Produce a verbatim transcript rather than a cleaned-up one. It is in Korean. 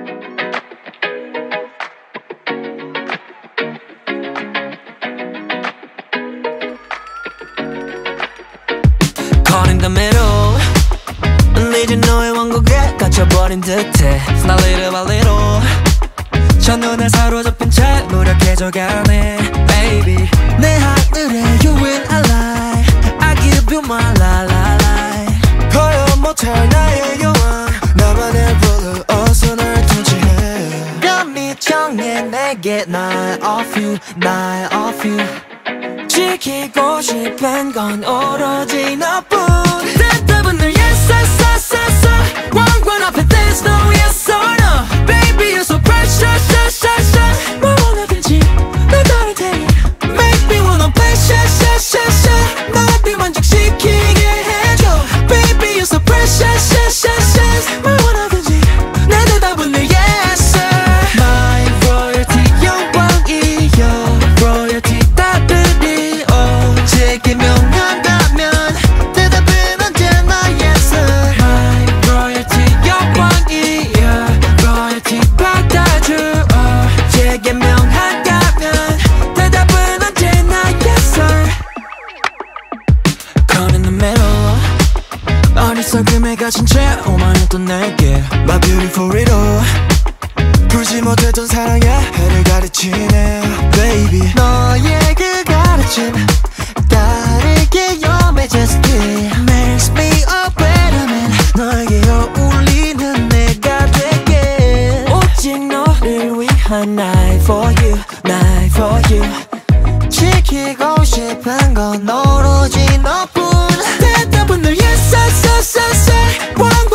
Caught in the middle 이제 너의 왕국에 갇혀버린 듯해 Now little by little 첫눈에 사로잡힌 채 노력해져가네 Baby 내 하늘에 you will ally I give you my life life 거역 못할 나의 여왕 나만의 ruler 어서 날 통치해 감히 정해 내게 night of you night of you 지키고 싶은 건 오로지 너뿐 대답은 늘 yes yes yes yes 왕관 앞에 there's no yes or no Baby you're so precious yes yes yes 뭘 원하든지 날 따를 테니 Make me wanna play yes yes yes yes 날 만족시키게 해줘 Baby you're so precious yes yes yes 뭘 원하든지 내 대답은 늘 yes sir My royalty 영광이여 royalty 따르리 oh 제게 명한다면 대답은 언제나 yes sir My royalty 영광이여 royalty 받아줘 oh 제게 명한다면 대답은 언제나 yes sir Caught in the middle 어리석음에 가진 채 오만했던 내게 My beautiful riddle 풀지 못했던 사랑의 해를 가르치네 Baby 너의 그 가르침 다르게 you're majesty Makes me a better man 너에게 어울리는 내가 될게 오직 너를 위한 night for you night for you 지키고 싶은 건 오로지 너뿐 대답은 늘 yes yes yes yes yes 왕